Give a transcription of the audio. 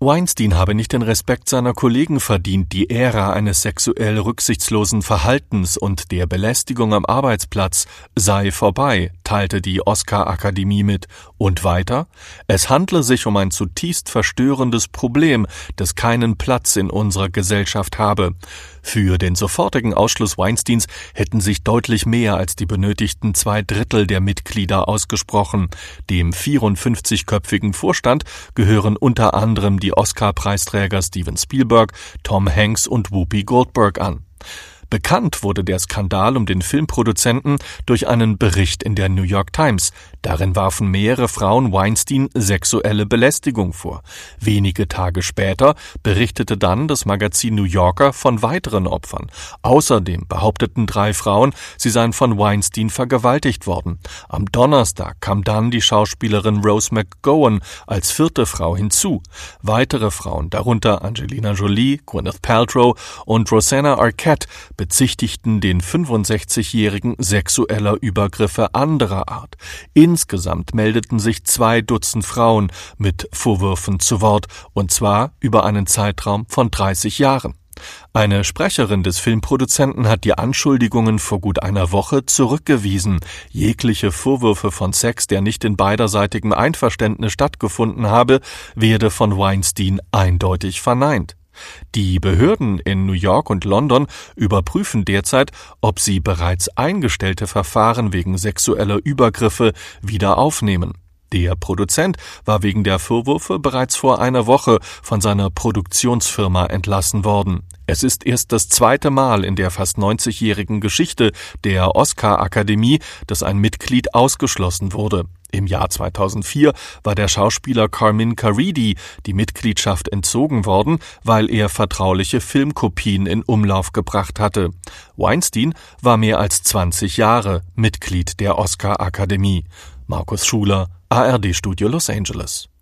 Weinstein habe nicht den Respekt seiner Kollegen verdient, die Ära eines sexuell rücksichtslosen Verhaltens und der Belästigung am Arbeitsplatz sei vorbei, teilte die Oscar-Akademie mit. Und weiter: Es handle sich um ein zutiefst verstörendes Problem, das keinen Platz in unserer Gesellschaft habe. Für den sofortigen Ausschluss Weinsteins hätten sich deutlich mehr als die benötigten 2/3 der Mitglieder ausgesprochen. Dem 54-köpfigen Vorstand gehören unter anderem die Oscar-Preisträger Steven Spielberg, Tom Hanks und Whoopi Goldberg an. Bekannt wurde der Skandal um den Filmproduzenten durch einen Bericht in der New York Times. Darin warfen mehrere Frauen Weinstein sexuelle Belästigung vor. Wenige Tage später berichtete dann das Magazin New Yorker von weiteren Opfern. Außerdem behaupteten 3 Frauen, sie seien von Weinstein vergewaltigt worden. Am Donnerstag kam dann die Schauspielerin Rose McGowan als 4. Frau hinzu. Weitere Frauen, darunter Angelina Jolie, Gwyneth Paltrow und Rosanna Arquette, bezichtigten den 65-Jährigen sexueller Übergriffe anderer Art. Insgesamt meldeten sich 2 Dutzend Frauen mit Vorwürfen zu Wort, und zwar über einen Zeitraum von 30 Jahren. Eine Sprecherin des Filmproduzenten hat die Anschuldigungen vor gut einer Woche zurückgewiesen. Jegliche Vorwürfe von Sex, der nicht in beiderseitigem Einverständnis stattgefunden habe, werde von Weinstein eindeutig verneint. Die Behörden in New York und London überprüfen derzeit, ob sie bereits eingestellte Verfahren wegen sexueller Übergriffe wieder aufnehmen. Der Produzent war wegen der Vorwürfe bereits vor einer Woche von seiner Produktionsfirma entlassen worden. Es ist erst das 2. Mal in der fast 90-jährigen Geschichte der Oscar-Akademie, dass ein Mitglied ausgeschlossen wurde. Im Jahr 2004 war der Schauspieler Carmine Caridi die Mitgliedschaft entzogen worden, weil er vertrauliche Filmkopien in Umlauf gebracht hatte. Weinstein war mehr als 20 Jahre Mitglied der Oscar-Akademie. Markus Schuler, ARD Studio Los Angeles.